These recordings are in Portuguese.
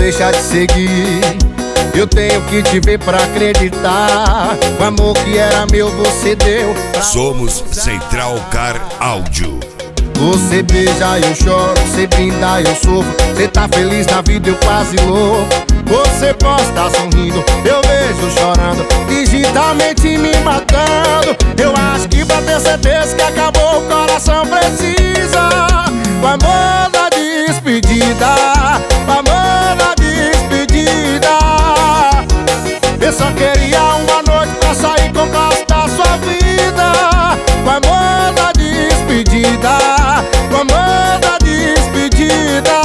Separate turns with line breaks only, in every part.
deixar de seguir. Eu tenho que te ver pra acreditar. O amor que era meu você deu.
Somos Central Car Áudio.
Você beija, eu choro, você brinda, eu sofro. Você tá feliz na vida, eu quase louco. Você posta sorrindo, eu vejo chorando, digitalmente me matando. Eu acho que pra ter certeza que acabou, o coração precisa o amor da despedida, o amor da despedida. Eu só queria uma noite pra sair com o gosto da sua vida. O amor da despedida, o amor da despedida.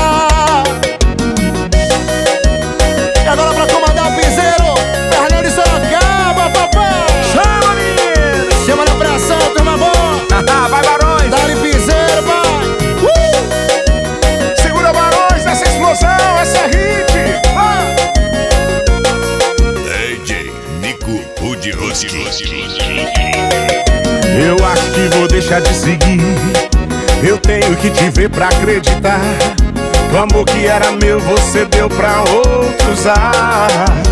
E agora pra comandar o piseiro, Fernando de Sorocaba, papai.
Chama, menino!
Chama na pressão, turma boa.
Vai, Barões!
Dá-lhe piseiro, pai.
Segura, Barões, essa explosão, essa é hit!
DJ Nico Rudiroski.
Eu acho que vou deixar de seguir. Eu tenho que te ver pra acreditar. O amor que era meu você deu pra outro usar.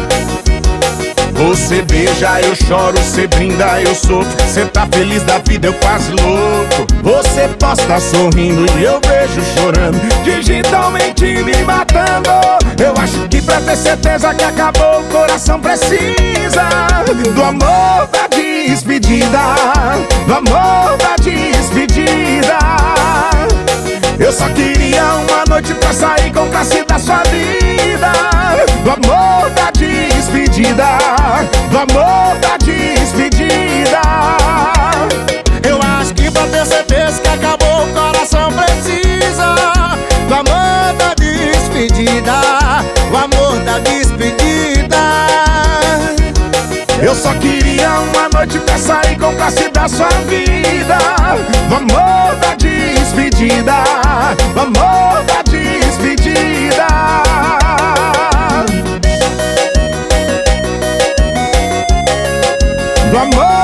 Você beija, eu choro, você brinda, eu sofro. Você tá feliz da vida, eu quase louco. Você posta sorrindo e eu vejo chorando, digitalmente me matando. Eu acho que pra ter certeza que acabou, o coração precisa do amor da despedida, do amor da despedida. Eu só queria uma noite pra sair com classe da sua vida. Do amor da despedida, do amor da despedida.
Eu acho que pra ter certeza que acabou, o coração precisa do amor da despedida, o amor da despedida.
Eu só queria uma noite pra sair com classe da sua vida. Do amor da despedida, do amor da despedida. Do amor